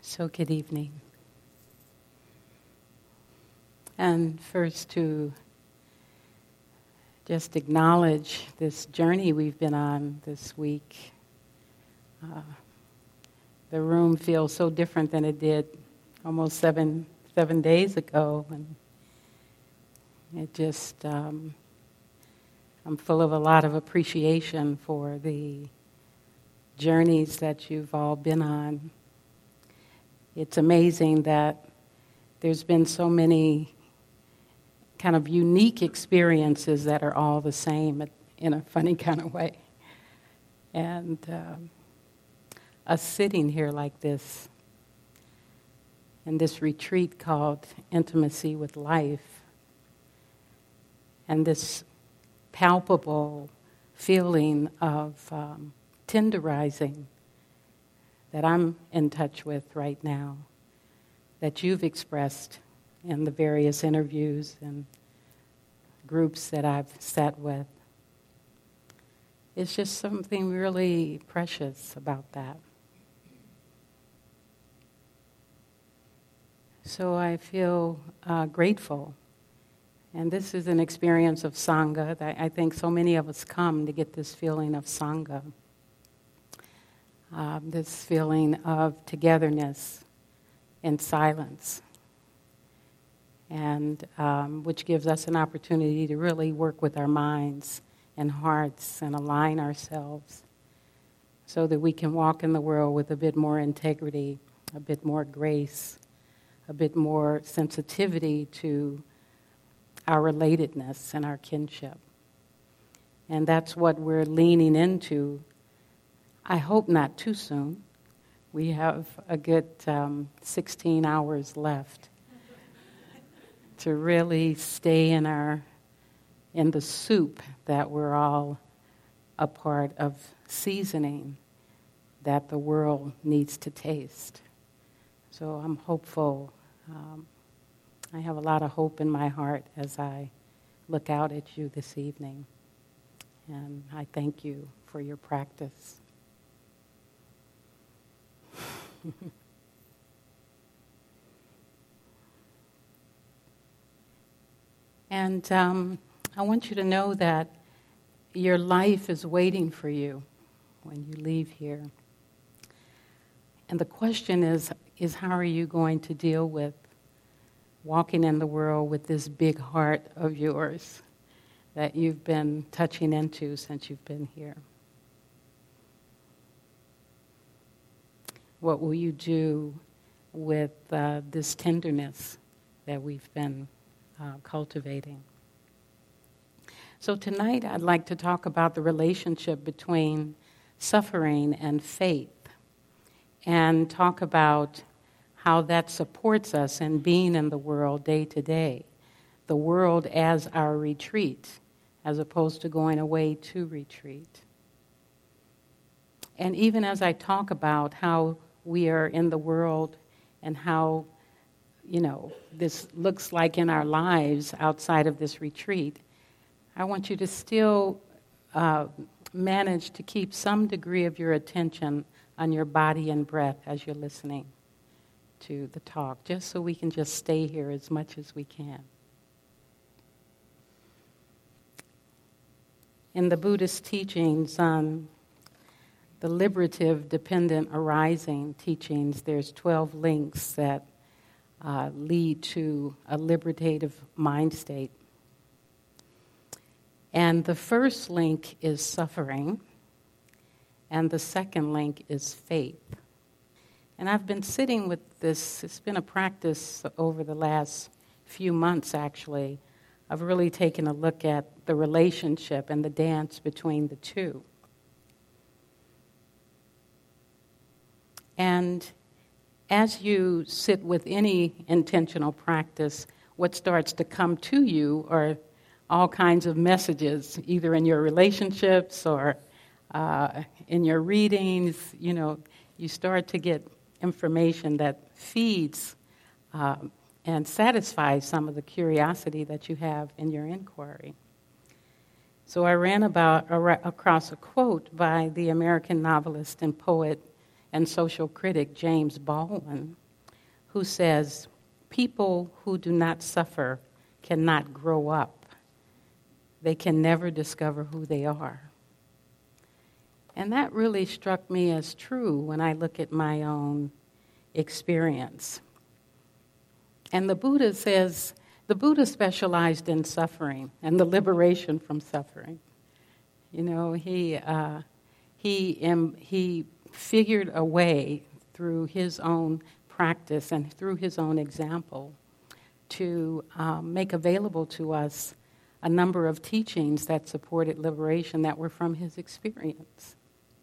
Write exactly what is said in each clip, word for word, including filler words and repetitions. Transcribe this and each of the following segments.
So good evening. And first to just acknowledge this journey we've been on this week. Uh, the room feels so different than it did almost seven seven days ago. And it just, um, I'm full of a lot of appreciation for the journeys that you've all been on. It's amazing that there's been so many kind of unique experiences that are all the same in a funny kind of way. And um, us sitting here like this, in this retreat called Intimacy with Life, and this palpable feeling of um, tenderizing that I'm in touch with right now, that you've expressed in the various interviews and groups that I've sat with. It's just something really precious about that. So I feel uh, grateful. And this is an experience of Sangha that I think so many of us come to get this feeling of Sangha. Uh, this feeling of togetherness in silence, and um, which gives us an opportunity to really work with our minds and hearts and align ourselves so that we can walk in the world with a bit more integrity, a bit more grace, a bit more sensitivity to our relatedness and our kinship. And that's what we're leaning into. I hope not too soon. We have a good um, sixteen hours left to really stay in our in the soup that we're all a part of seasoning that the world needs to taste. So I'm hopeful. Um, I have a lot of hope in my heart as I look out at you this evening. And I thank you for your practice. And um, I want you to know that your life is waiting for you when you leave here. And the question is, is how are you going to deal with walking in the world with this big heart of yours that you've been touching into since you've been here? What will you do with uh, this tenderness that we've been uh, cultivating? So tonight I'd like to talk about the relationship between suffering and faith, and talk about how that supports us in being in the world day to day, the world as our retreat, as opposed to going away to retreat. And even as I talk about how we are in the world and how, you know, this looks like in our lives outside of this retreat, I want you to still uh, manage to keep some degree of your attention on your body and breath as you're listening to the talk, just so we can just stay here as much as we can. In the Buddhist teachings on the liberative dependent arising teachings, there's twelve links that uh, lead to a liberative mind state. And the first link is suffering, and the second link is faith. And I've been sitting with this, it's been a practice over the last few months actually, of really taking a look at the relationship and the dance between the two. And as you sit with any intentional practice, what starts to come to you are all kinds of messages, either in your relationships or uh, in your readings. You know, you start to get information that feeds uh, and satisfies some of the curiosity that you have in your inquiry. So I ran about ar- across a quote by the American novelist and poet and social critic James Baldwin, who says, "People who do not suffer cannot grow up. They can never discover who they are." And that really struck me as true when I look at my own experience. And the Buddha says, the Buddha specialized in suffering and the liberation from suffering. You know, he uh, he um, he figured a way through his own practice and through his own example to um, make available to us a number of teachings that supported liberation that were from his experience.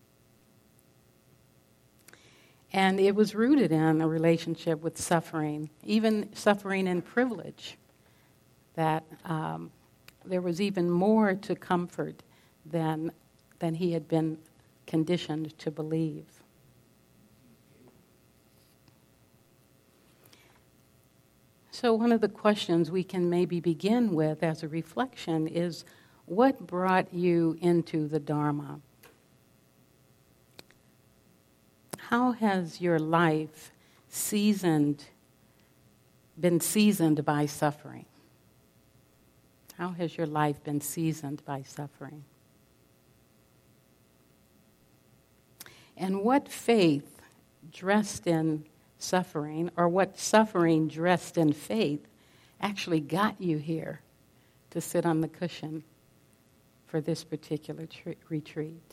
And it was rooted in a relationship with suffering, even suffering and privilege, that um, there was even more to comfort than, than he had been conditioned to believe. So one of the questions we can maybe begin with as a reflection is, what brought you into the Dharma? How has your life seasoned, been seasoned by suffering? How has your life been seasoned by suffering? And what faith dressed in suffering, or what suffering dressed in faith, actually got you here to sit on the cushion for this particular tr- retreat?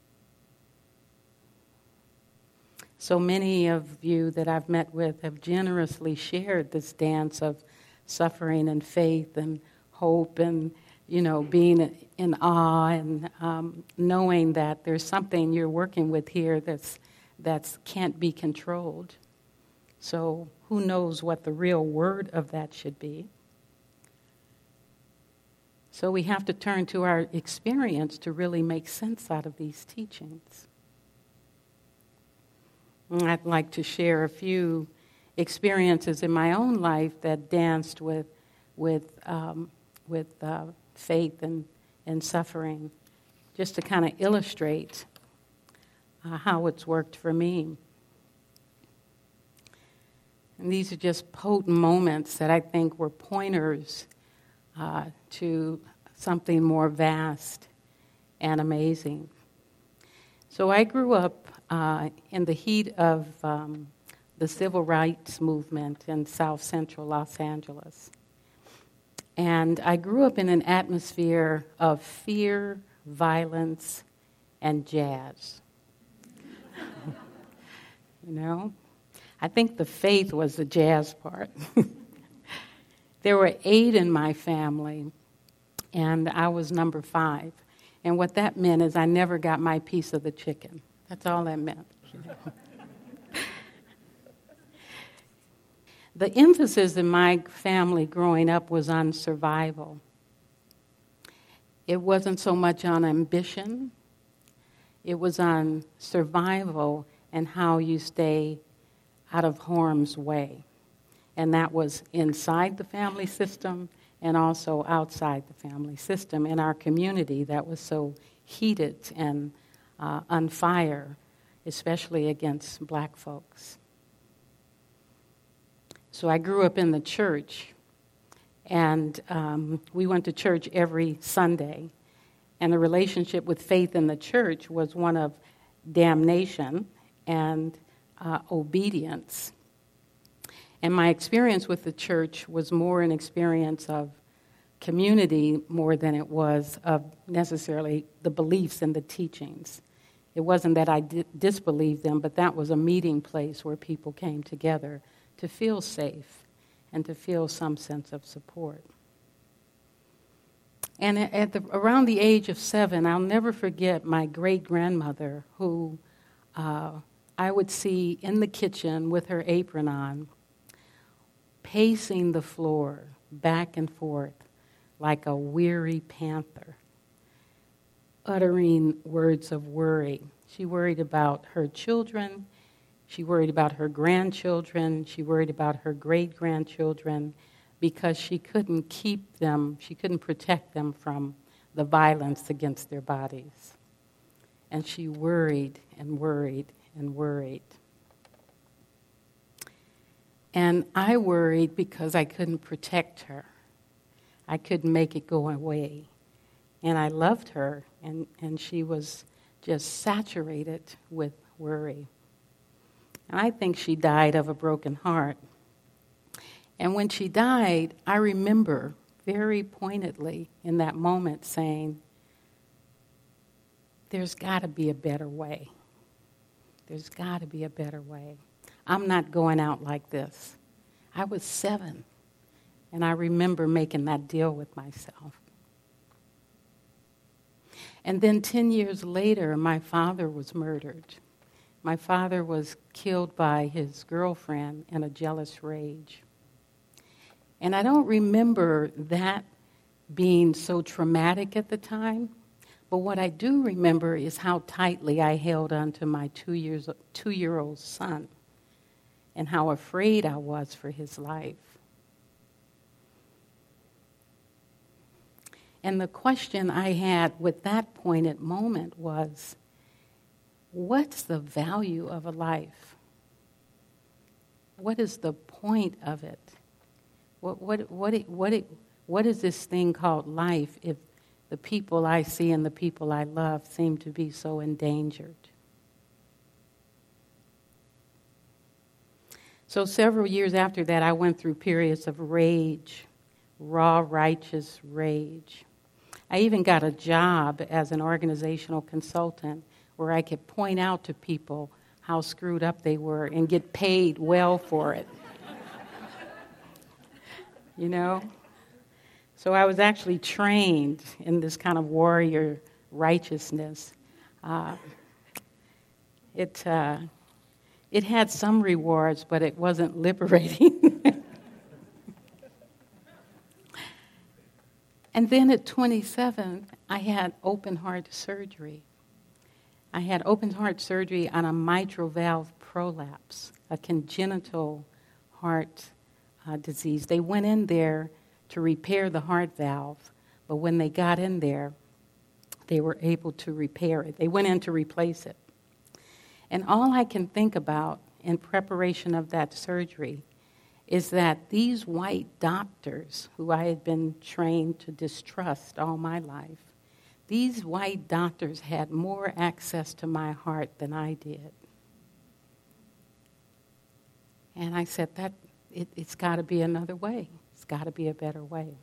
So many of you that I've met with have generously shared this dance of suffering and faith and hope and, you know, being in awe and um, knowing that there's something you're working with here that's that's can't be controlled. So who knows what the real word of that should be? So we have to turn to our experience to really make sense out of these teachings. I'd like to share a few experiences in my own life that danced with with um, with uh, faith and, and suffering, just to kind of illustrate uh, how it's worked for me. And these are just potent moments that I think were pointers uh, to something more vast and amazing. So I grew up uh, in the heat of um, the civil rights movement in South Central Los Angeles. And I grew up in an atmosphere of fear, violence, and jazz. You know? I think the faith was the jazz part. There were eight in my family, and I was number five. And what that meant is I never got my piece of the chicken. That's all that meant. You know? The emphasis in my family growing up was on survival. It wasn't so much on ambition. It was on survival and how you stay out of harm's way. And that was inside the family system and also outside the family system in our community that was so heated and uh, on fire, especially against black folks. So I grew up in the church, and um, we went to church every Sunday. And the relationship with faith in the church was one of damnation and uh, obedience. And my experience with the church was more an experience of community more than it was of necessarily the beliefs and the teachings. It wasn't that I di- disbelieved them, but that was a meeting place where people came together to feel safe and to feel some sense of support. And at the, around the age of seven, I'll never forget my great-grandmother who uh, I would see in the kitchen with her apron on, pacing the floor back and forth like a weary panther, uttering words of worry. She worried about her children. She worried about her grandchildren. She worried about her great-grandchildren because she couldn't keep them, she couldn't protect them from the violence against their bodies. and she worried and worried and worried. And I worried because I couldn't protect her. I couldn't make it go away. And I loved her, and, and she was just saturated with worry. And I think she died of a broken heart. And when she died, I remember very pointedly in that moment saying, there's got to be a better way. There's got to be a better way. I'm not going out like this. I was seven, and I remember making that deal with myself. And then ten years later, my father was murdered. My father was killed by his girlfriend in a jealous rage. And I don't remember that being so traumatic at the time, but what I do remember is how tightly I held onto my two years, two-year-old son and how afraid I was for his life. And the question I had with that poignant moment was, what's the value of a life? What is the point of it? What what what it, what it, what is this thing called life if the people I see and the people I love seem to be so endangered? So several years after that, I went through periods of rage, raw, righteous rage. I even got a job as an organizational consultant where I could point out to people how screwed up they were and get paid well for it. You know? So I was actually trained in this kind of warrior righteousness. Uh, it, uh, it had some rewards, but it wasn't liberating. And then at twenty-seven, I had open heart surgery. I had open heart surgery on a mitral valve prolapse, a congenital heart uh, disease. They went in there to repair the heart valve, but when they got in there, they were able to repair it. They went in to replace it. And all I can think about in preparation of that surgery is that these white doctors, who I had been trained to distrust all my life, these white doctors had more access to my heart than I did. And I said, that it, it's got to be another way. It's got to be a better way.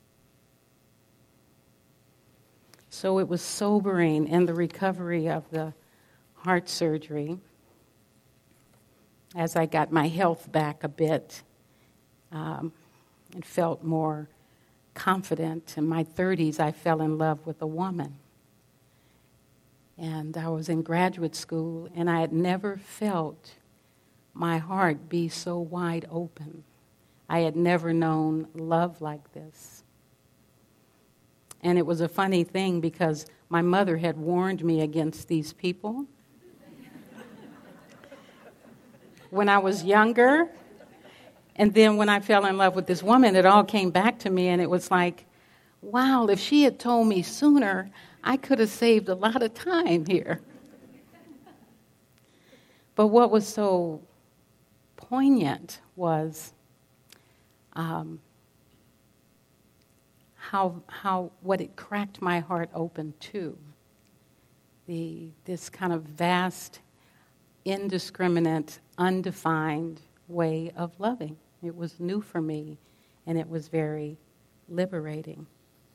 So it was sobering in the recovery of the heart surgery as I got my health back a bit um, and felt more confident. In my thirties, I fell in love with a woman. And I was in graduate school, and I had never felt my heart be so wide open. I had never known love like this. And it was a funny thing because my mother had warned me against these people. When I was younger, and then when I fell in love with this woman, it all came back to me, and it was like, wow, if she had told me sooner, I could have saved a lot of time here. But what was so poignant was um, how how what it cracked my heart open to. The this kind of vast, indiscriminate, undefined way of loving. It was new for me, and it was very liberating.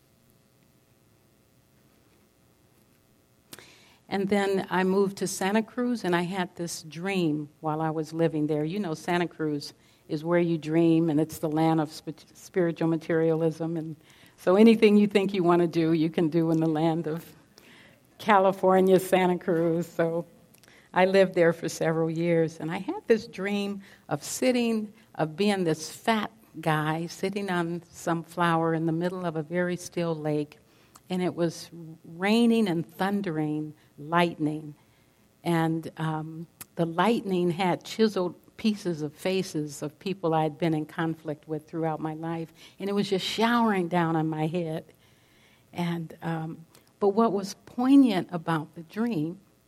And then I moved to Santa Cruz, and I had this dream while I was living there. You know, Santa Cruz is where you dream, and it's the land of sp- spiritual materialism. And so anything you think you want to do, you can do in the land of California, Santa Cruz. So I lived there for several years, and I had this dream of sitting, of being this fat guy sitting on some flower in the middle of a very still lake, and it was raining and thundering lightning. And um, the lightning had chiseled pieces of faces of people I'd been in conflict with throughout my life, and it was just showering down on my head. And um, but what was poignant about the dream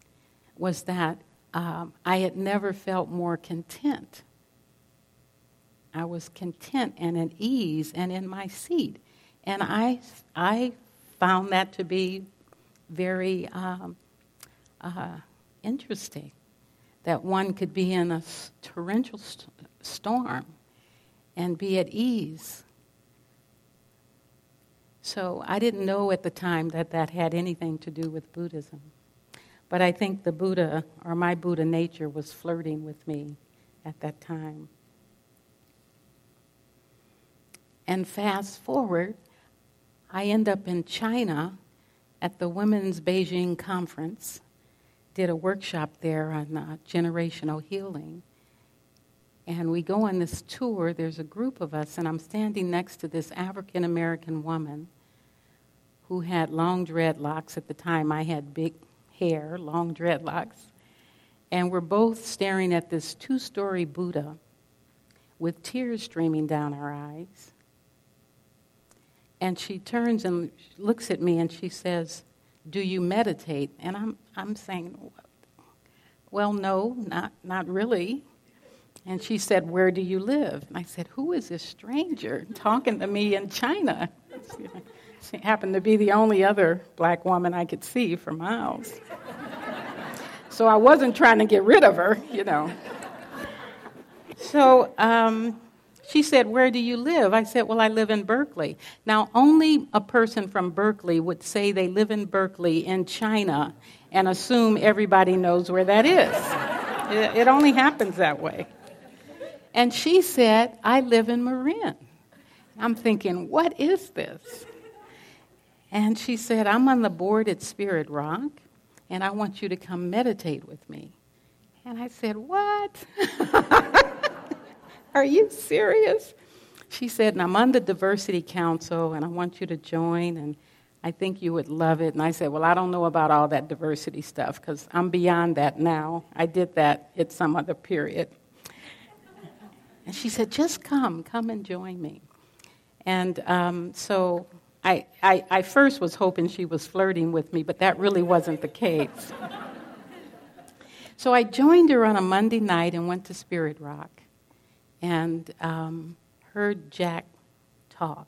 was that um, I had never felt more content. I was content and at ease and in my seat. And I, I found that to be very um, uh, interesting, that one could be in a torrential st- storm and be at ease. So I didn't know at the time that that had anything to do with Buddhism. But I think the Buddha, or my Buddha nature, was flirting with me at that time. And fast forward, I end up in China at the Women's Beijing Conference, did a workshop there on uh, generational healing. And we go on this tour, there's a group of us, and I'm standing next to this African-American woman who had long dreadlocks. At the time, I had big hair, long dreadlocks. And we're both staring at this two-story Buddha with tears streaming down our eyes. And she turns and looks at me and she says, "Do you meditate?" And I'm I'm saying, "Well, no, not not really." And she said, "Where do you live?" And I said, "Who is this stranger talking to me in China?" She happened to be the only other black woman I could see for miles. So I wasn't trying to get rid of her, you know. So um, she said, "Where do you live?" I said, "Well, I live in Berkeley." Now, only a person from Berkeley would say they live in Berkeley in China and assume everybody knows where that is. it, it only happens that way. And she said, "I live in Marin." I'm thinking, what is this? And she said, "I'm on the board at Spirit Rock, and I want you to come meditate with me." And I said, "What? Are you serious?" She said, "And I'm on the Diversity Council, and I want you to join, and I think you would love it." And I said, "Well, I don't know about all that diversity stuff, because I'm beyond that now. I did that at some other period." And she said, "Just come, come and join me." And um, so I, I, I first was hoping she was flirting with me, but that really wasn't the case. So I joined her on a Monday night and went to Spirit Rock and um, heard Jack talk.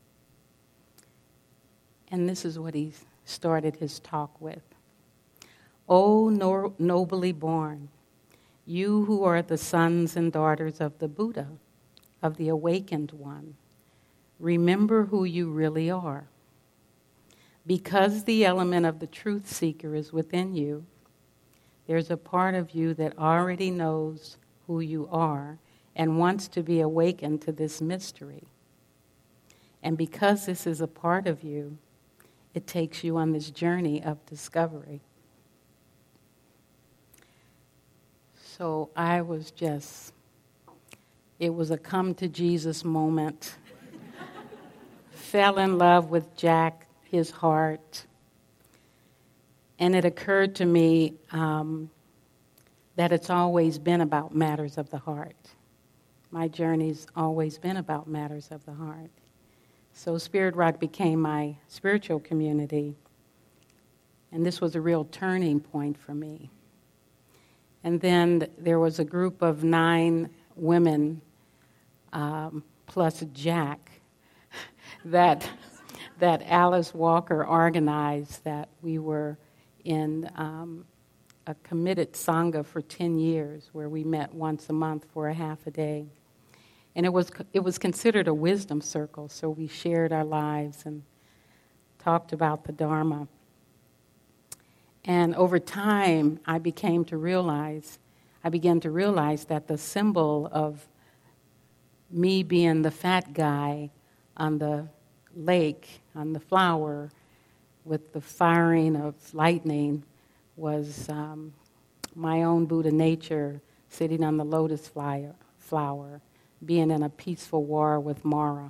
And this is what he started his talk with. "O no- nobly born, you who are the sons and daughters of the Buddha, of the awakened one, remember who you really are. Because the element of the truth seeker is within you, there's a part of you that already knows who you are and wants to be awakened to this mystery. And because this is a part of you, it takes you on this journey of discovery." So I was just, it was a come to Jesus moment. Fell in love with Jack, his heart. And it occurred to me um, that it's always been about matters of the heart. My journey's always been about matters of the heart. So Spirit Rock became my spiritual community. And this was a real turning point for me. And then there was a group of nine women, um, plus Jack, that that Alice Walker organized, that we were in um, a committed Sangha for ten years, where we met once a month for a half a day. And it was it was considered a wisdom circle, so we shared our lives and talked about the Dharma. And over time, I became to realize, I began to realize that the symbol of me being the fat guy on the lake, on the flower, with the firing of lightning, was um, my own Buddha nature sitting on the lotus flower, flower, being in a peaceful war with Mara.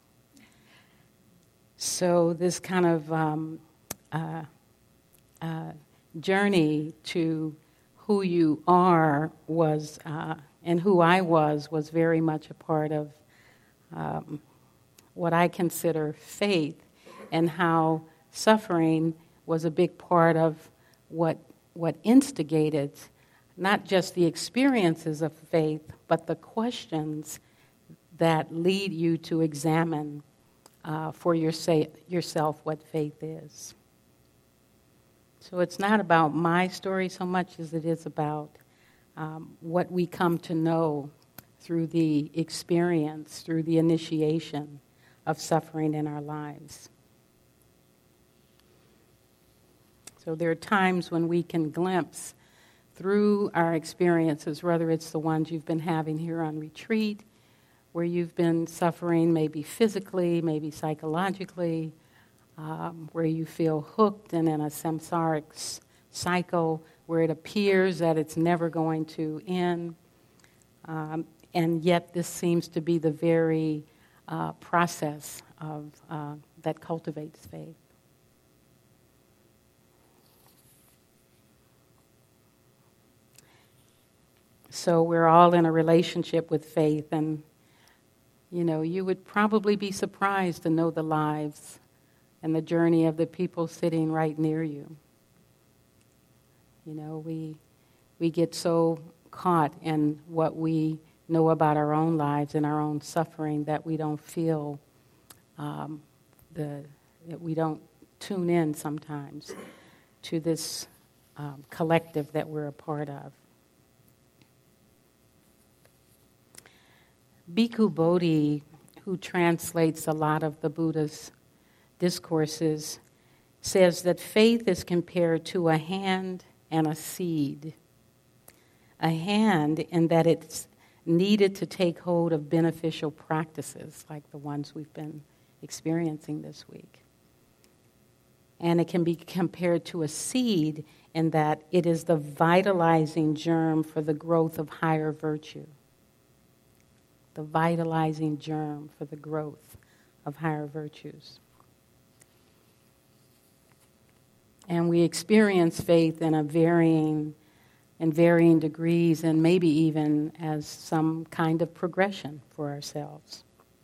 So this kind of um, uh, uh, journey to who you are was, uh, and who I was, was very much a part of um, what I consider faith, and how suffering was a big part of what what instigated not just the experiences of faith, but the questions that lead you to examine uh, for your sa- yourself what faith is. So it's not about my story so much as it is about um, what we come to know through the experience, through the initiation of suffering in our lives. So there are times when we can glimpse through our experiences, whether it's the ones you've been having here on retreat, where you've been suffering maybe physically, maybe psychologically, um, where you feel hooked and in a samsaric s- cycle where it appears that it's never going to end. Um, and yet this seems to be the very uh, process of uh, that cultivates faith. So we're all in a relationship with faith, and you know, you would probably be surprised to know the lives and the journey of the people sitting right near you. You know, we we get so caught in what we know about our own lives and our own suffering that we don't feel um, the that we don't tune in sometimes to this um, collective that we're a part of. Bhikkhu Bodhi, who translates a lot of the Buddha's discourses, says that faith is compared to a hand and a seed. A hand in that it's needed to take hold of beneficial practices like the ones we've been experiencing this week. And it can be compared to a seed in that it is the vitalizing germ for the growth of higher virtue. The vitalizing germ for the growth of higher virtues. And we experience faith in a varying, in varying degrees, and maybe even as some kind of progression for ourselves.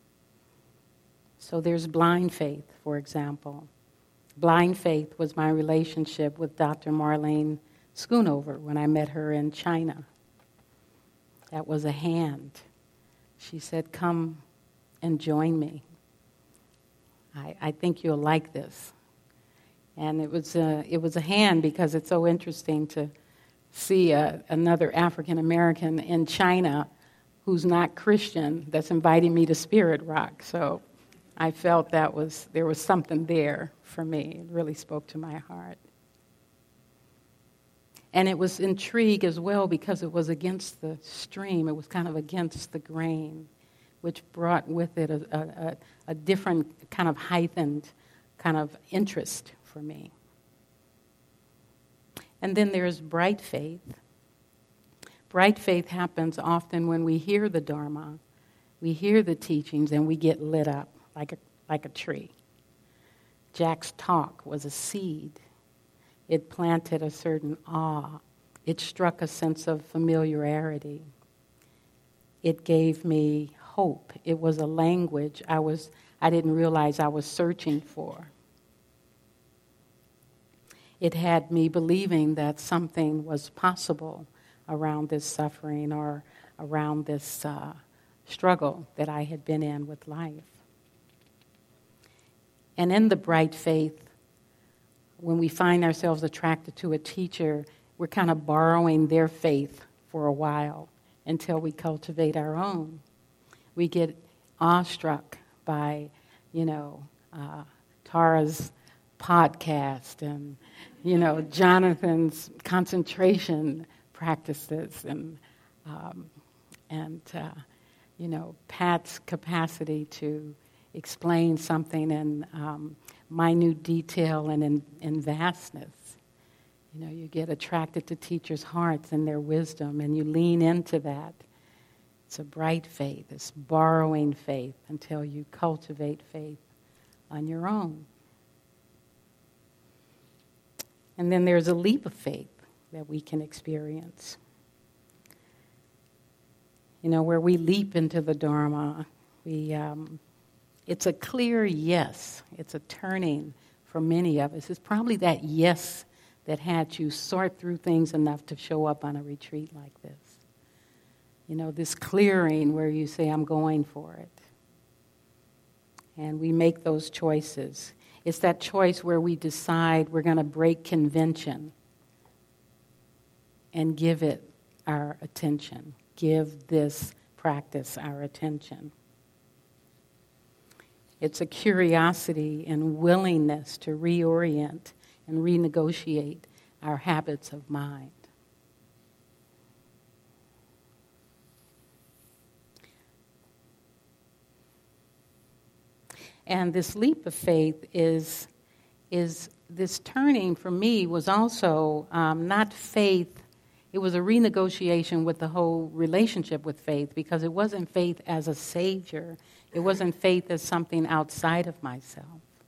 So there's blind faith, for example. Blind faith was my relationship with Doctor Marlene Schoonover when I met her in China. That was a hand. She said, "Come and join me. I, I think you'll like this." And it was a, it was a hand because it's so interesting to see a, another African American in China who's not Christian that's inviting me to Spirit Rock. So I felt that was there was something there for me. It really spoke to my heart. And it was intrigue as well because it was against the stream. It was kind of against the grain, which brought with it a, a, a different kind of heightened kind of interest for me. And then there's bright faith. Bright faith happens often when we hear the Dharma, we hear the teachings, and we get lit up like a, like a tree. Jack's talk was a seed. It planted a certain awe. It struck a sense of familiarity. It gave me hope. It was a language I was I didn't realize I was searching for. It had me believing that something was possible around this suffering or around this uh, struggle that I had been in with life. And in the bright faith, when we find ourselves attracted to a teacher, we're kind of borrowing their faith for a while until we cultivate our own. We get awestruck by, you know, uh, Tara's podcast and, you know, Jonathan's concentration practices and, um, and uh, you know, Pat's capacity to explain something in um, minute detail and in, in vastness. You know, you get attracted to teachers' hearts and their wisdom, and you lean into that. It's a bright faith, it's borrowing faith until you cultivate faith on your own. And then there's a leap of faith that we can experience. You know, where we leap into the Dharma, we... Um, It's a clear yes. It's a turning for many of us. It's probably that yes that had you sort through things enough to show up on a retreat like this? You know, this clearing where you say, I'm going for it. And we make those choices. It's that choice where we decide we're going to break convention and give it our attention. Give this practice our attention. It's a curiosity and willingness to reorient and renegotiate our habits of mind. And this leap of faith is, is this turning for me was also um, not faith. It was a renegotiation with the whole relationship with faith, because it wasn't faith as a savior. It wasn't faith as something outside of myself.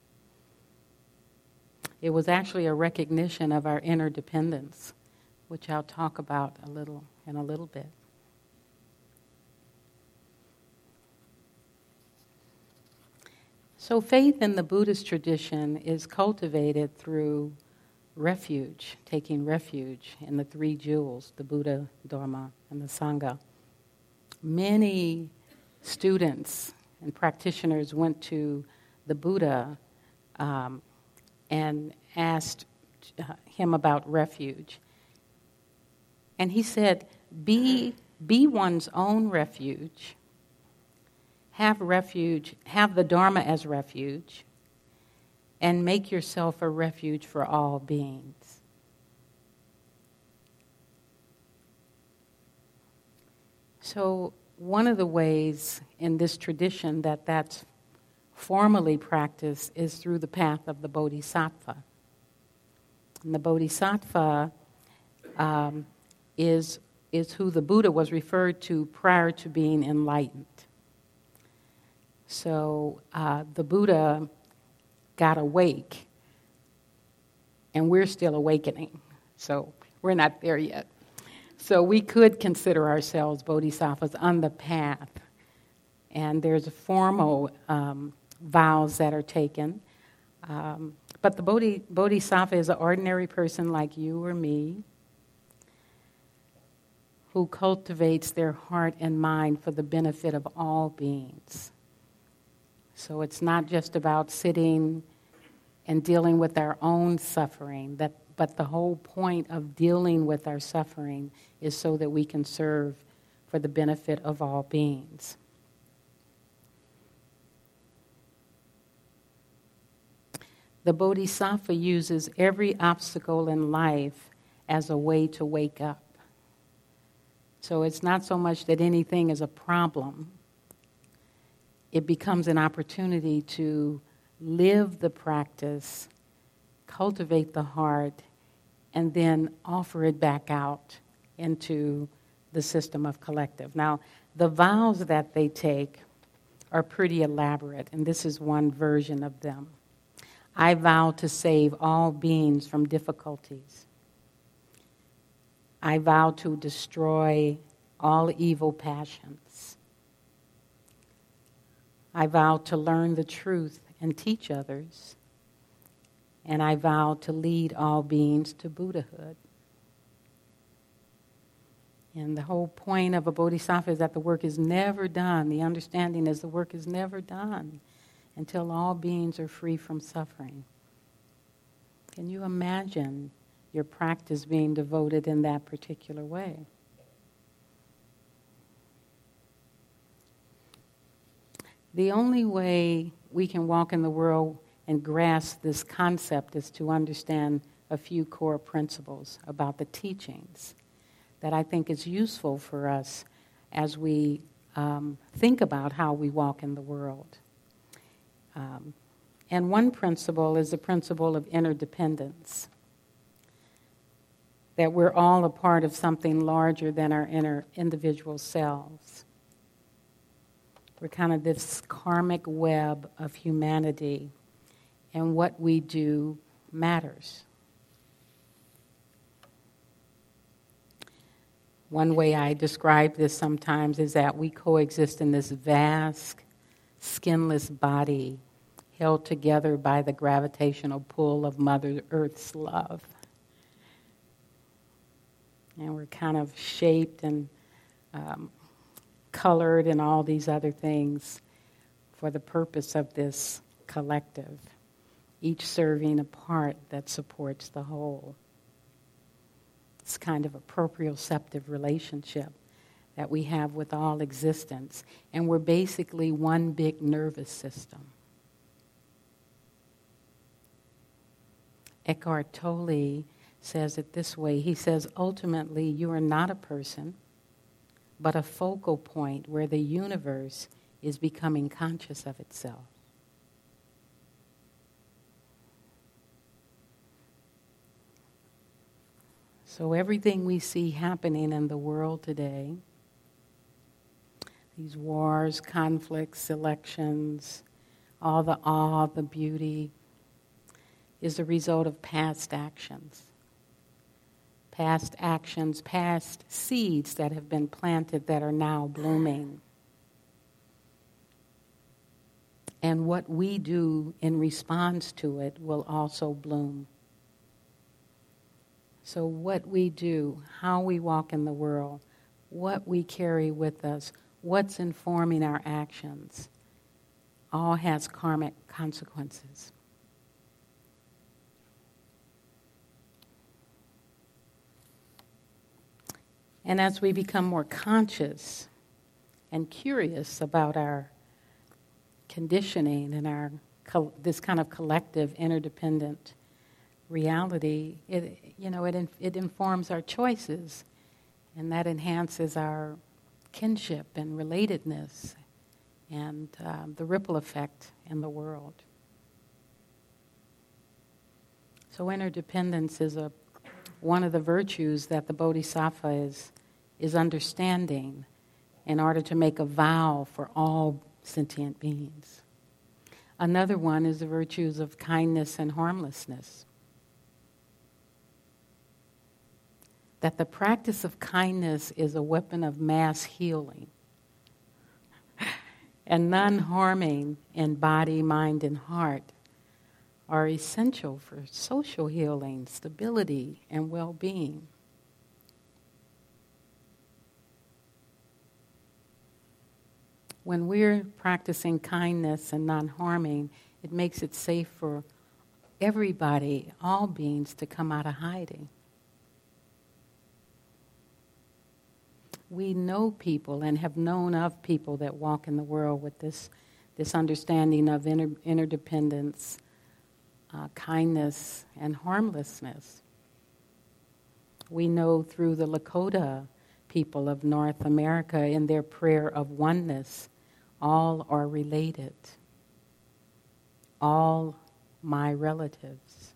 It was actually a recognition of our interdependence, which I'll talk about a little in a little bit. So faith in the Buddhist tradition is cultivated through refuge, taking refuge in the three jewels, the Buddha, Dharma, and the Sangha. Many students and practitioners went to the Buddha um, and asked uh, him about refuge. And he said, be, be one's own refuge. Have refuge, have the Dharma as refuge, and make yourself a refuge for all beings. So one of the ways in this tradition that that's formally practiced is through the path of the Bodhisattva. And the Bodhisattva um, is, is who the Buddha was referred to prior to being enlightened. So uh, the Buddha got awake, and we're still awakening. So we're not there yet. So we could consider ourselves bodhisattvas on the path. And there's formal um, vows that are taken. Um, but the bodhi, bodhisattva is an ordinary person like you or me who cultivates their heart and mind for the benefit of all beings. So it's not just about sitting and dealing with our own suffering, that, but the whole point of dealing with our suffering is so that we can serve for the benefit of all beings. The Bodhisattva uses every obstacle in life as a way to wake up. So it's not so much that anything is a problem. It becomes an opportunity to live the practice, cultivate the heart, and then offer it back out into the system of collective. Now, the vows that they take are pretty elaborate, and this is one version of them. I vow to save all beings from difficulties. I vow to destroy all evil passions. I vow to learn the truth and teach others. And I vow to lead all beings to Buddhahood. And the whole point of a bodhisattva is that the work is never done. The understanding is the work is never done until all beings are free from suffering. Can you imagine your practice being devoted in that particular way? The only way we can walk in the world and grasp this concept is to understand a few core principles about the teachings that I think is useful for us as we um, think about how we walk in the world. Um, and one principle is the principle of interdependence, that we're all a part of something larger than our inner individual selves. We're kind of this karmic web of humanity, and what we do matters. One way I describe this sometimes is that we coexist in this vast, skinless body held together by the gravitational pull of Mother Earth's love. And we're kind of shaped and um, colored and all these other things for the purpose of this collective, each serving a part that supports the whole. It's kind of a proprioceptive relationship that we have with all existence. And we're basically one big nervous system. Eckhart Tolle says it this way. He says, ultimately, you are not a person, but a focal point where the universe is becoming conscious of itself. So everything we see happening in the world today, these wars, conflicts, elections, all the awe, the beauty, is the result of past actions. Past actions, past seeds that have been planted that are now blooming. And what we do in response to it will also bloom. So what we do, how we walk in the world, what we carry with us, what's informing our actions, all has karmic consequences. And as we become more conscious and curious about our conditioning and our co- this kind of collective interdependent reality, it you know it it informs our choices, and that enhances our kinship and relatedness and um, the ripple effect in the world. So interdependence is a one of the virtues that the Bodhisattva is, is understanding in order to make a vow for all sentient beings. Another one is the virtues of kindness and harmlessness. That the practice of kindness is a weapon of mass healing and non-harming in body, mind, and heart are essential for social healing, stability, and well-being. When we're practicing kindness and non-harming, it makes it safe for everybody, all beings, to come out of hiding. We know people and have known of people that walk in the world with this, this understanding of inter- interdependence, Uh, kindness, and harmlessness. We know through the Lakota people of North America in their prayer of oneness, all are related. All my relatives.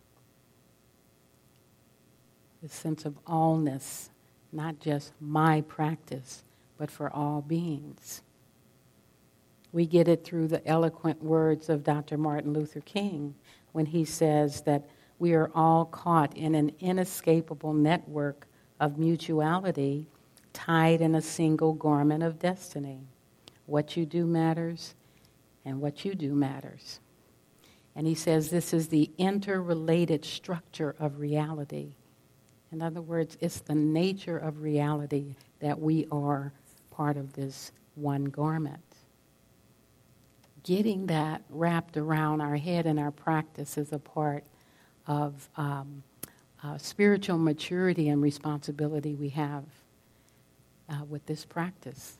The sense of allness, not just my practice, but for all beings. We get it through the eloquent words of Doctor Martin Luther King when he says that we are all caught in an inescapable network of mutuality tied in a single garment of destiny. What you do matters, and what you do matters. And he says this is the interrelated structure of reality. In other words, it's the nature of reality that we are part of this one garment. Getting that wrapped around our head and our practice is a part of um, uh, spiritual maturity and responsibility we have uh, with this practice.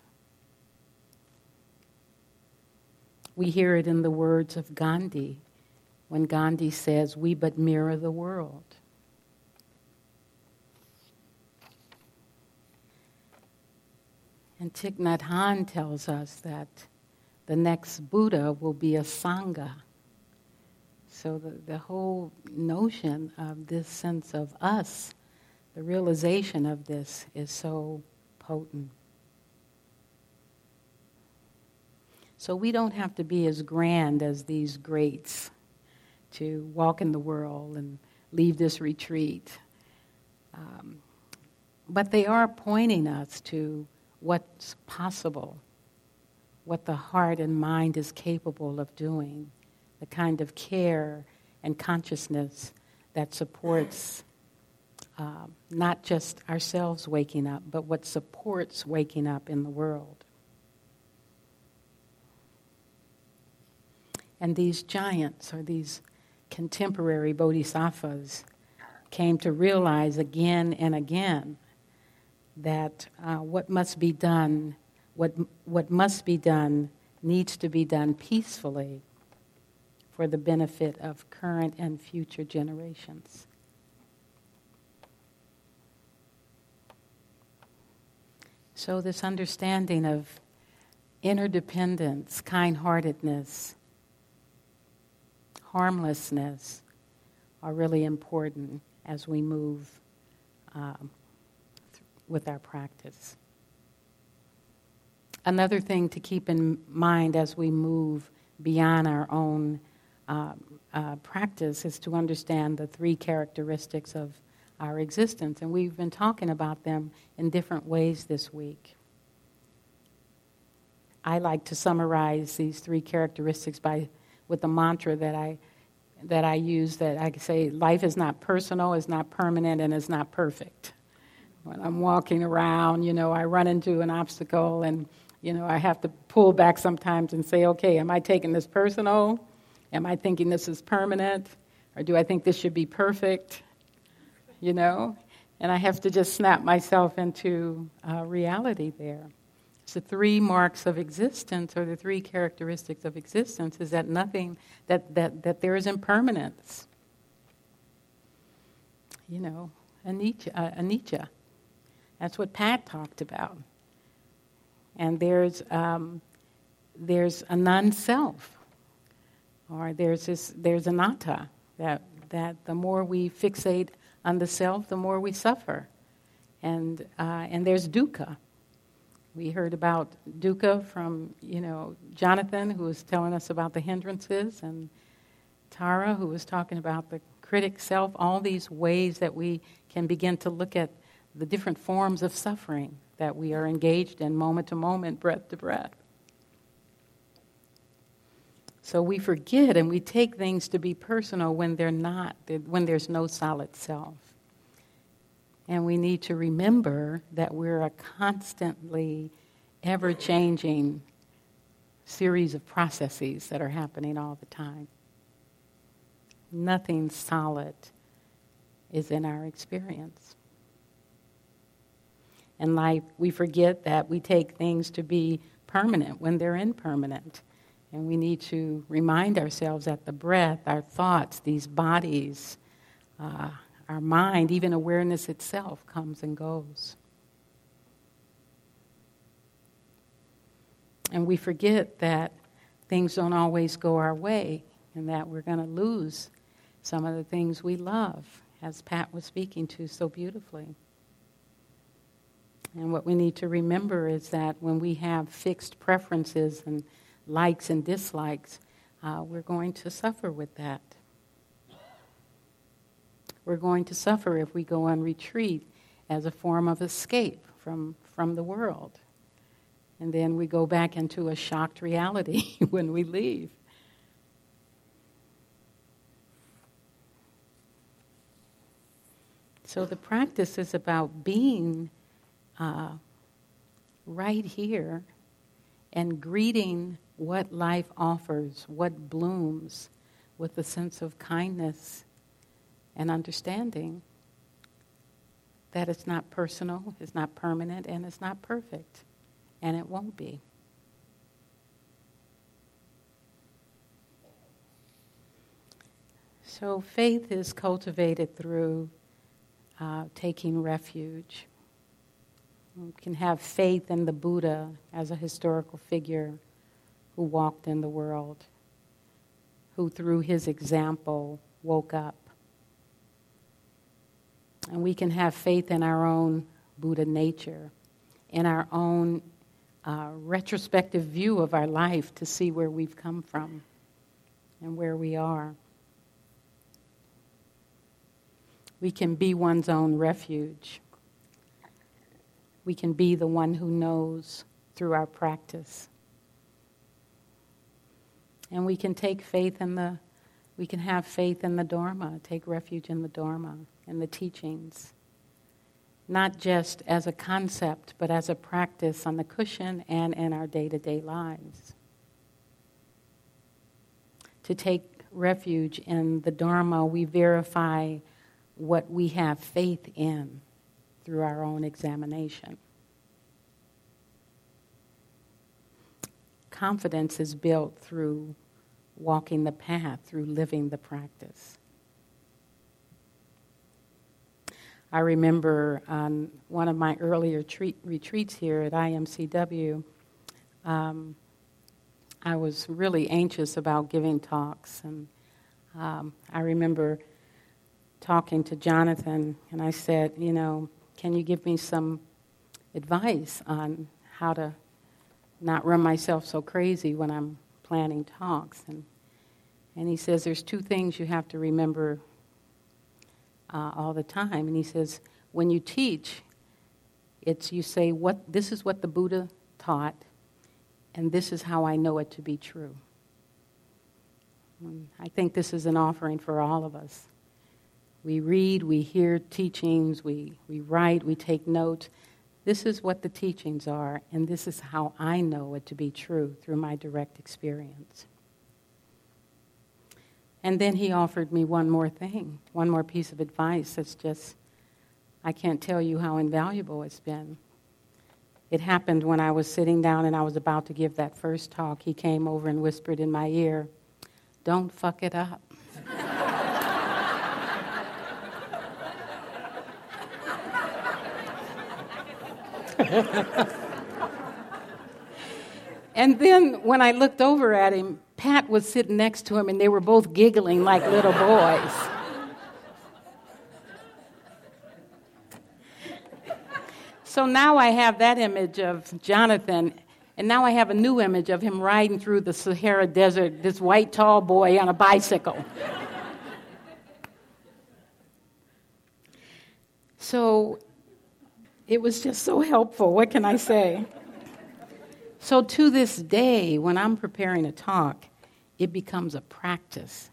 We hear it in the words of Gandhi, when Gandhi says, "We but mirror the world." And Thich Nhat Hanh tells us that the next Buddha will be a Sangha. So the, the whole notion of this sense of us, the realization of this is so potent. So we don't have to be as grand as these greats to walk in the world and leave this retreat. Um, but they are pointing us to what's possible, what the heart and mind is capable of doing, the kind of care and consciousness that supports uh, not just ourselves waking up, but what supports waking up in the world. And these giants, or these contemporary bodhisattvas, came to realize again and again that uh, what must be done, what what must be done, needs to be done peacefully for the benefit of current and future generations. So this understanding of interdependence, kind-heartedness, harmlessness are really important as we move um, th- with our practice. Another thing to keep in mind as we move beyond our own uh, uh, practice is to understand the three characteristics of our existence. And we've been talking about them in different ways this week. I like to summarize these three characteristics by with the mantra that I that I use, that I say, life is not personal, is not permanent, and is not perfect. When I'm walking around, you know, I run into an obstacle, and, you know, I have to pull back sometimes and say, okay, am I taking this personal? Am I thinking this is permanent? Or do I think this should be perfect? You know? And I have to just snap myself into uh, reality there. The three marks of existence, or the three characteristics of existence, is that nothing, that, that, that there is impermanence. You know, anicca, uh, anicca. That's what Pat talked about. And there's um, there's a non-self, or there's this there's anatta, that that the more we fixate on the self, the more we suffer, and uh, and there's dukkha. We heard about dukkha from, you know, Jonathan, who was telling us about the hindrances, and Tara, who was talking about the critic self, all these ways that we can begin to look at the different forms of suffering that we are engaged in moment to moment, breath to breath. So we forget and we take things to be personal when they're not, when there's no solid self. And we need to remember that we're a constantly ever-changing series of processes that are happening all the time. Nothing solid is in our experience. In life, we forget that we take things to be permanent when they're impermanent. And we need to remind ourselves that the breath, our thoughts, these bodies, uh, our mind, even awareness itself, comes and goes. And we forget that things don't always go our way, and that we're going to lose some of the things we love, as Pat was speaking to so beautifully. And what we need to remember is that when we have fixed preferences and likes and dislikes, uh, we're going to suffer with that. We're going to suffer if we go on retreat as a form of escape from, from the world. And then we go back into a shocked reality when we leave. So the practice is about being uh, right here and greeting what life offers, what blooms, with a sense of kindness and understanding that it's not personal, it's not permanent, and it's not perfect, and it won't be. So faith is cultivated through uh, taking refuge. We can have faith in the Buddha as a historical figure who walked in the world, who through his example woke up. And we can have faith in our own Buddha nature, in our own uh, retrospective view of our life to see where we've come from and where we are. We can be one's own refuge. We can be the one who knows through our practice. And we can take faith in the, we can have faith in the Dharma, take refuge in the Dharma and the teachings not just as a concept, but as a practice on the cushion and in our day-to-day lives. To take refuge in the Dharma, we verify what we have faith in through our own examination. Confidence is built through walking the path, through living the practice. I remember on one of my earlier treat, retreats here at I M C W, um, I was really anxious about giving talks. And um, I remember talking to Jonathan, and I said, you know, can you give me some advice on how to not run myself so crazy when I'm planning talks? And and he says, there's two things you have to remember uh, all the time. And he says, when you teach, it's you say, what this is what the Buddha taught, and this is how I know it to be true. And I think this is an offering for all of us. We read, we hear teachings, we, we write, we take notes. This is what the teachings are, and this is how I know it to be true through my direct experience. And then he offered me one more thing, one more piece of advice that's just, I can't tell you how invaluable it's been. It happened when I was sitting down and I was about to give that first talk. He came over and whispered in my ear, "Don't fuck it up." And then when I looked over at him, Pat was sitting next to him, and they were both giggling like little boys. So now I have that image of Jonathan, and now I have a new image of him riding through the Sahara Desert, this white tall boy on a bicycle. So it was just so helpful. What can I say? So to this day, when I'm preparing a talk, it becomes a practice.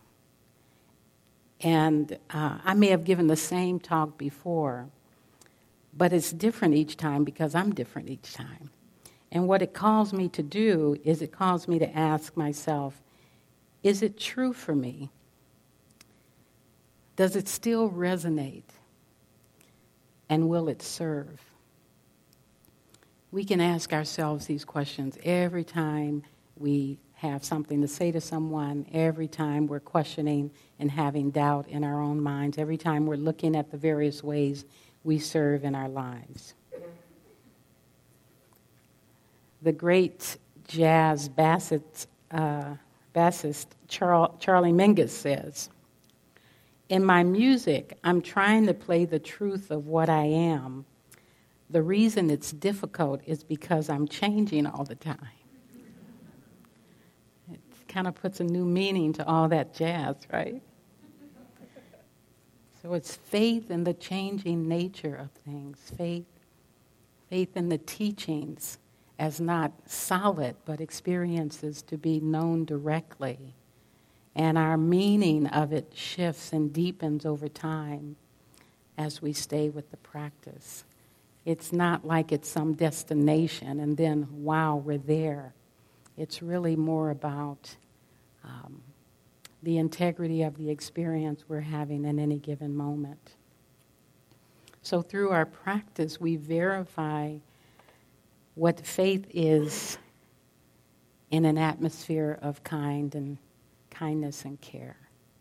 And uh, I may have given the same talk before, but it's different each time because I'm different each time. And what it calls me to do is it calls me to ask myself, is it true for me? Does it still resonate? And will it serve? We can ask ourselves these questions every time we have something to say to someone, every time we're questioning and having doubt in our own minds, every time we're looking at the various ways we serve in our lives. The great jazz bassist, uh, bassist Char- Charlie Mingus says, "In my music, I'm trying to play the truth of what I am. The reason it's difficult is because I'm changing all the time." It kind of puts a new meaning to all that jazz, right? So it's faith in the changing nature of things, faith, faith in the teachings as not solid, but experiences to be known directly. And our meaning of it shifts and deepens over time as we stay with the practice. It's not like it's some destination and then, wow, we're there. It's really more about um, the integrity of the experience we're having in any given moment. So through our practice, we verify what faith is in an atmosphere of kind and kindness and care.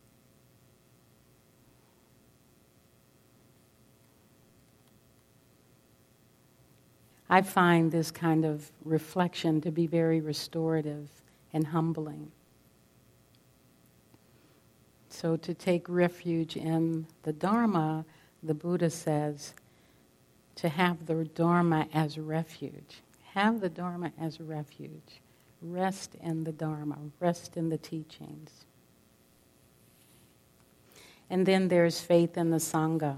I find this kind of reflection to be very restorative and humbling. So to take refuge in the Dharma, the Buddha says, to have the Dharma as refuge. Have the Dharma as refuge. Rest in the Dharma. Rest in the teachings. And then there's faith in the Sangha.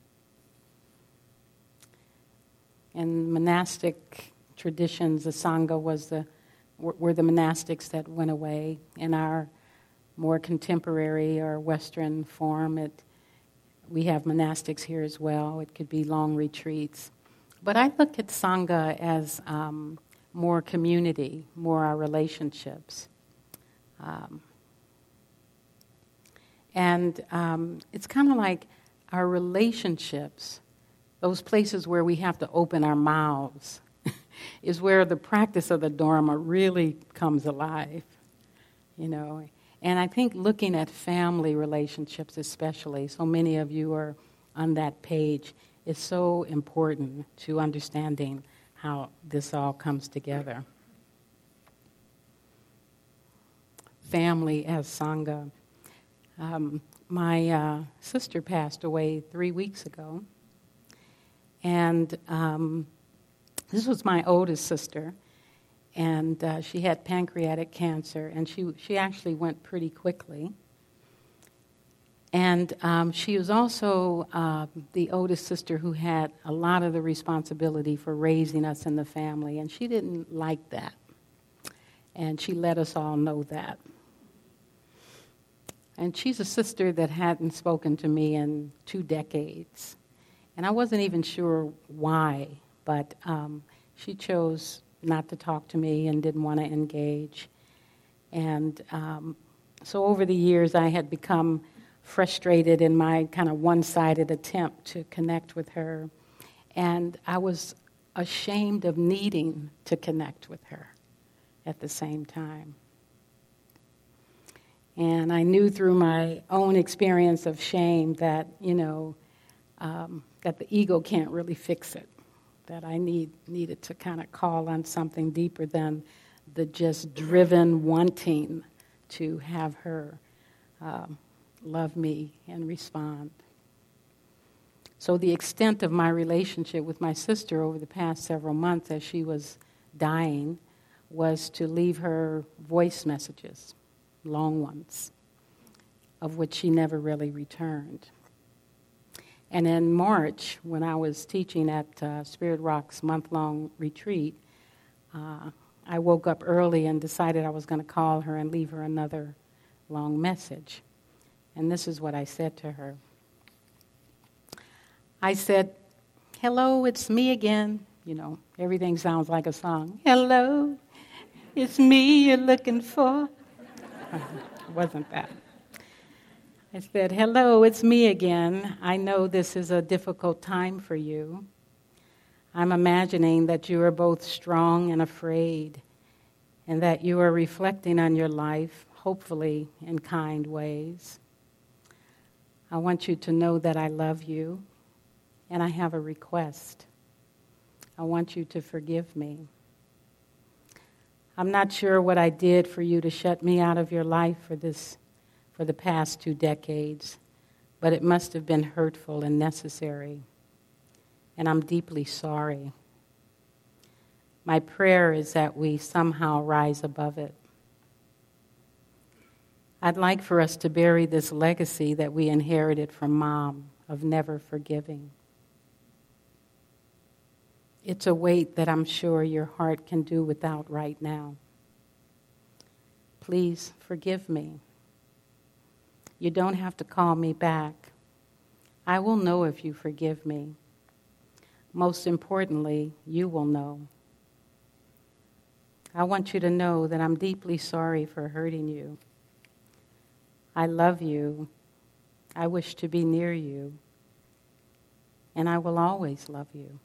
In monastic traditions, the Sangha was the were the monastics that went away. In our more contemporary or Western form, it we have monastics here as well. It could be long retreats. But I look at Sangha as um, more community, more our relationships. Um, and um, it's kind of like our relationships, those places where we have to open our mouths, is where the practice of the Dharma really comes alive, you know. And I think looking at family relationships especially, so many of you are on that page, is so important to understanding how this all comes together. Family as Sangha. Um, my uh, sister passed away three weeks ago, and um, this was my oldest sister, and uh, she had pancreatic cancer, and she she actually went pretty quickly. And um, she was also uh, the oldest sister who had a lot of the responsibility for raising us in the family, and she didn't like that. And she let us all know that. And she's a sister that hadn't spoken to me in two decades. And I wasn't even sure why, but um, she chose not to talk to me and didn't want to engage. And um, so over the years, I had become frustrated in my kind of one-sided attempt to connect with her. And I was ashamed of needing to connect with her at the same time. And I knew through my own experience of shame that, you know, um, that the ego can't really fix it, that I need needed to kind of call on something deeper than the just driven wanting to have her um, love me and respond. So the extent of my relationship with my sister over the past several months as she was dying was to leave her voice messages, long ones, of which she never really returned. And in March, when I was teaching at uh, Spirit Rock's month-long retreat, uh, I woke up early and decided I was going to call her and leave her another long message. And this is what I said to her. I said, "Hello, it's me again." You know, everything sounds like a song. "Hello, it's me you're looking for." It wasn't that. I said, "Hello, it's me again. I know this is a difficult time for you. I'm imagining that you are both strong and afraid, and that you are reflecting on your life, hopefully in kind ways. I want you to know that I love you, and I have a request. I want you to forgive me. I'm not sure what I did for you to shut me out of your life for this, for the past two decades, but it must have been hurtful and necessary, and I'm deeply sorry. My prayer is that we somehow rise above it. I'd like for us to bury this legacy that we inherited from Mom of never forgiving. It's a weight that I'm sure your heart can do without right now. Please forgive me. You don't have to call me back. I will know if you forgive me. Most importantly, you will know. I want you to know that I'm deeply sorry for hurting you. I love you. I wish to be near you. And I will always love you."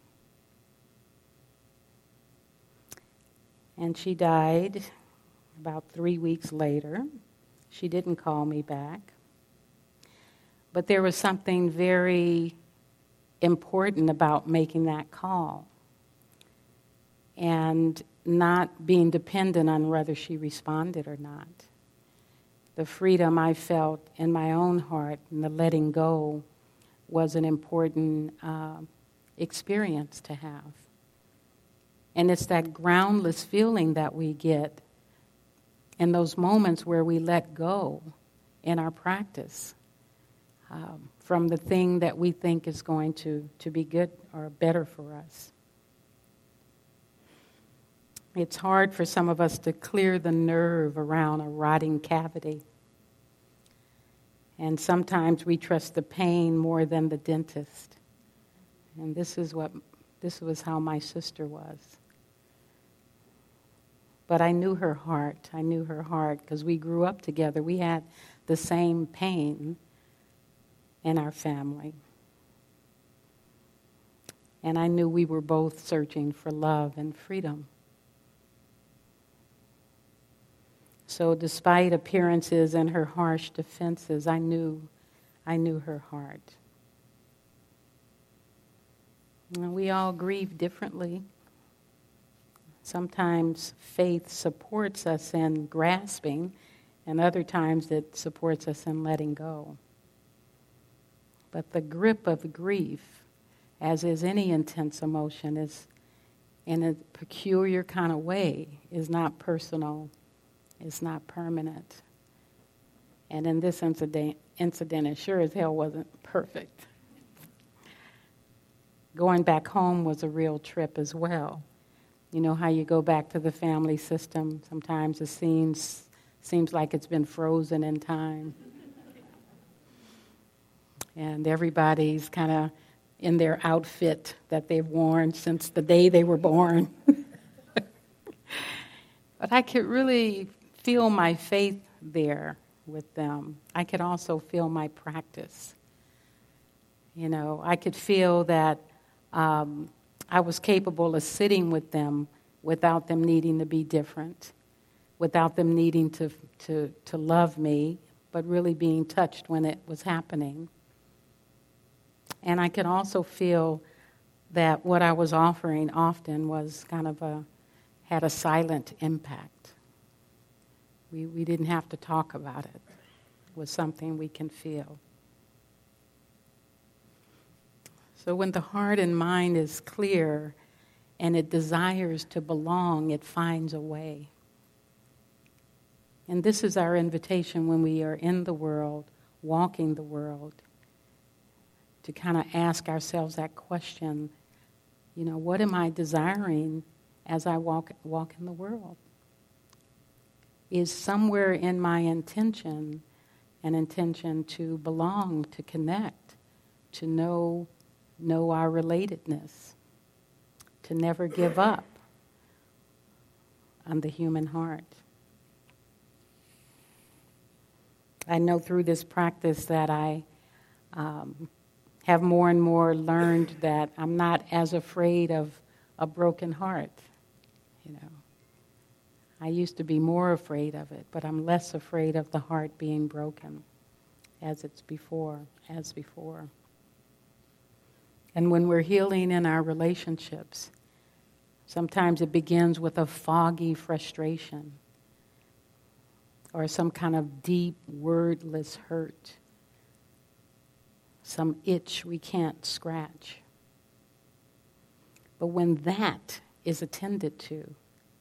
And she died about three weeks later. She didn't call me back. But there was something very important about making that call and not being dependent on whether she responded or not. The freedom I felt in my own heart and the letting go was an important uh, experience to have. And it's that groundless feeling that we get in those moments where we let go in our practice um, from the thing that we think is going to, to be good or better for us. It's hard for some of us to clear the nerve around a rotting cavity. And sometimes we trust the pain more than the dentist. And this is what this was how my sister was. But I knew her heart. I knew her heart because we grew up together. We had the same pain in our family. And I knew we were both searching for love and freedom. So despite appearances and her harsh defenses, I knew, I knew her heart. And we all grieve differently. Sometimes faith supports us in grasping, and other times it supports us in letting go. But the grip of grief, as is any intense emotion, is in a peculiar kind of way, is not personal, is not permanent. And in this incident, incident, it sure as hell wasn't perfect. Going back home was a real trip as well. You know how you go back to the family system, sometimes it seems, seems like it's been frozen in time. And everybody's kind of in their outfit that they've worn since the day they were born. But I could really feel my faith there with them. I could also feel my practice. You know, I could feel that um, I was capable of sitting with them without them needing to be different, without them needing to, to, to love me, but really being touched when it was happening. And I could also feel that what I was offering often was kind of a, had a silent impact. We, we didn't have to talk about it. It was something we can feel. So when the heart and mind is clear and it desires to belong, it finds a way. And this is our invitation when we are in the world, walking the world, to kind of ask ourselves that question, you know, what am I desiring as I walk walk in the world? Is somewhere in my intention an intention to belong, to connect, to know know our relatedness, to never give up on the human heart. I know through this practice that I um, have more and more learned that I'm not as afraid of a broken heart. You know, I used to be more afraid of it, but I'm less afraid of the heart being broken as it's before, as before. And when we're healing in our relationships, sometimes it begins with a foggy frustration or some kind of deep, wordless hurt, some itch we can't scratch. But when that is attended to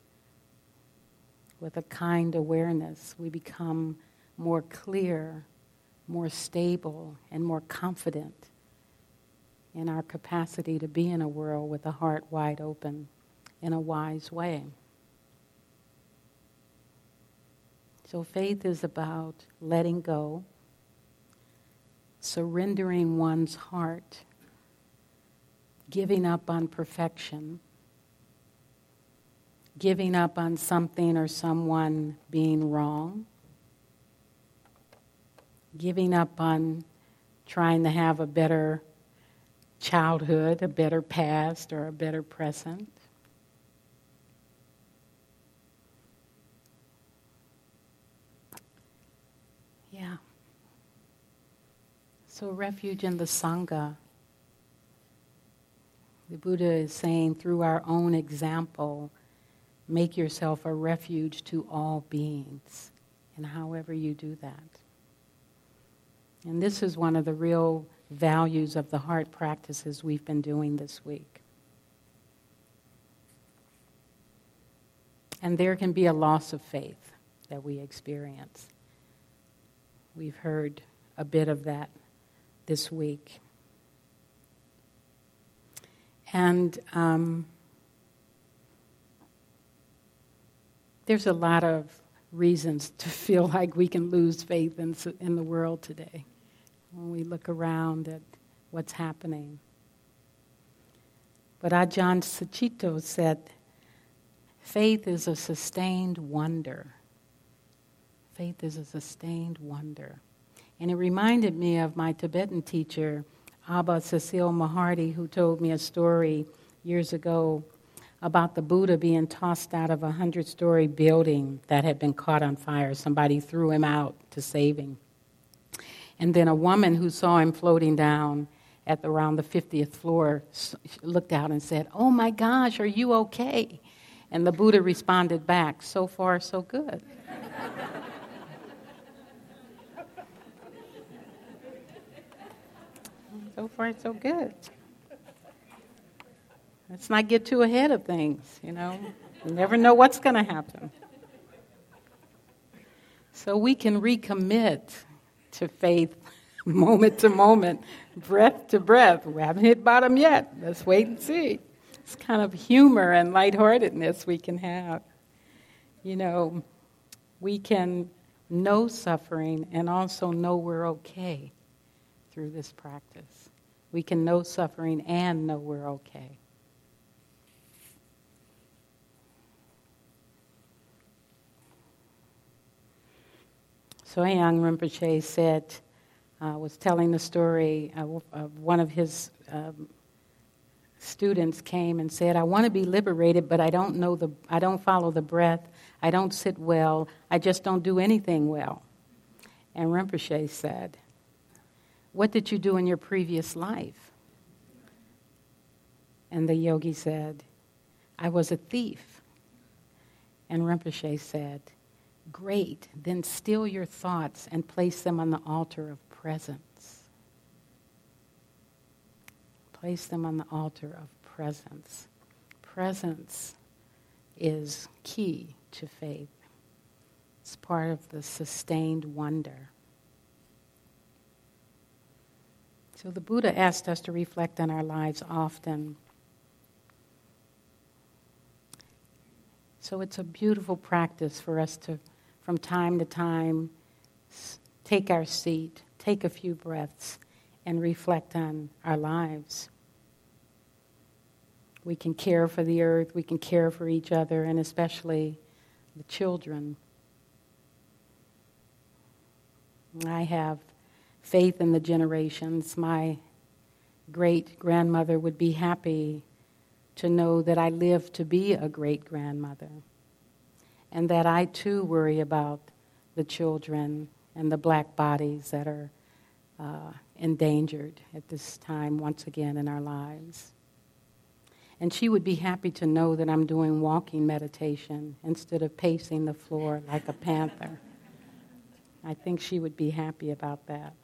with a kind awareness, we become more clear, more stable, and more confident in our capacity to be in a world with a heart wide open in a wise way. So faith is about letting go, surrendering one's heart, giving up on perfection, giving up on something or someone being wrong, giving up on trying to have a better childhood, a better past, or a better present. Yeah. So refuge in the Sangha. The Buddha is saying, through our own example, make yourself a refuge to all beings, and however you do that. And this is one of the real values of the heart practices we've been doing this week. And there can be a loss of faith that we experience. We've heard a bit of that this week. And um, there's a lot of reasons to feel like we can lose faith in, in the world today. when we look around at what's happening. But Ajahn Sucitto said, faith is a sustained wonder. Faith is a sustained wonder. And it reminded me of my Tibetan teacher, Abba Cecile Mahardi, who told me a story years ago about the Buddha being tossed out of a hundred-story building that had been caught on fire. Somebody threw him out to save him. And then a woman who saw him floating down at around the fiftieth floor looked out and said, "Oh my gosh, are you okay?" And the Buddha responded back, "So far, so good." So far, so good. Let's not get too ahead of things, you know. You never know what's going to happen. So we can recommit to faith moment to moment, breath to breath. We haven't hit bottom yet. Let's wait and see. It's kind of humor and lightheartedness we can have. You know, we can know suffering and also know we're okay through this practice. We can know suffering and know we're okay. So Ayang Rinpoche said, uh, was telling the story of, of one of his um, students came and said, "I want to be liberated, but I don't know the, I don't follow the breath. I don't sit well. I just don't do anything well." And Rinpoche said, "What did you do in your previous life?" And the yogi said, "I was a thief." And Rinpoche said, "Great, then still your thoughts and place them on the altar of presence." Place them on the altar of presence. Presence is key to faith. It's part of the sustained wonder. So the Buddha asked us to reflect on our lives often. So it's a beautiful practice for us to, from time to time, take our seat, take a few breaths, and reflect on our lives. We can care for the earth, we can care for each other, and especially the children. I have faith in the generations. My great-grandmother would be happy to know that I live to be a great-grandmother, and that I too worry about the children and the black bodies that are uh, endangered at this time once again in our lives. And she would be happy to know that I'm doing walking meditation instead of pacing the floor like a panther. I think she would be happy about that.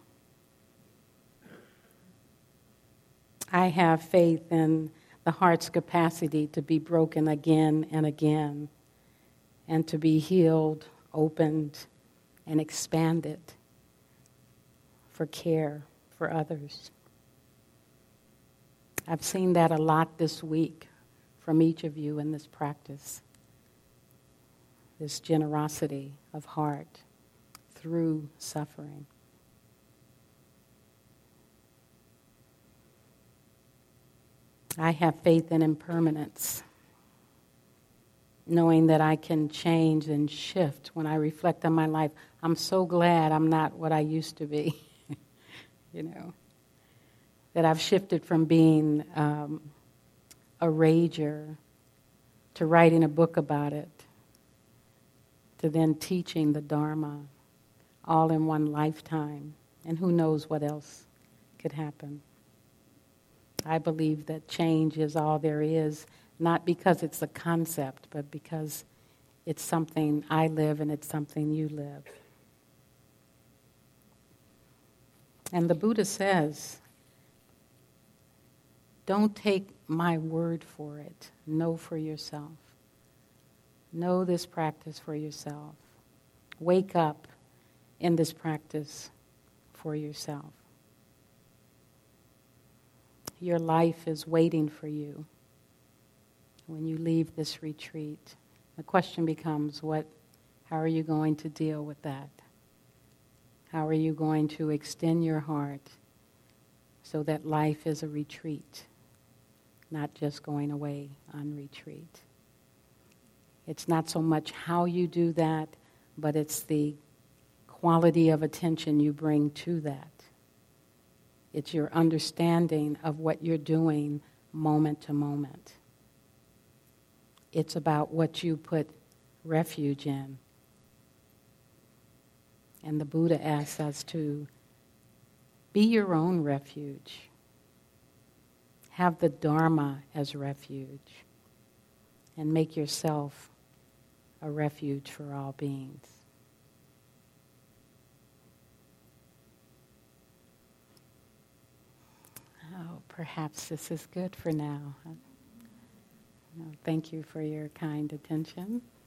I have faith in the heart's capacity to be broken again and again, and to be healed, opened, and expanded for care for others. I've seen that a lot this week from each of you in this practice, this generosity of heart through suffering. I have faith in impermanence, knowing that I can change and shift when I reflect on my life. I'm so glad I'm not what I used to be, you know, that I've shifted from being um, a rager to writing a book about it, to then teaching the Dharma, all in one lifetime, and who knows what else could happen. I believe that change is all there is, not because it's a concept, but because it's something I live and it's something you live. And the Buddha says, don't take my word for it. Know for yourself. Know this practice for yourself. Wake up in this practice for yourself. Your life is waiting for you when you leave this retreat. The question becomes, what? How are you going to deal with that? How are you going to extend your heart so that life is a retreat, not just going away on retreat? It's not so much how you do that, but it's the quality of attention you bring to that. It's your understanding of what you're doing moment to moment. It's about what you put refuge in. And the Buddha asks us to be your own refuge. Have the Dharma as refuge. And make yourself a refuge for all beings. Oh, perhaps this is good for now. Thank you for your kind attention.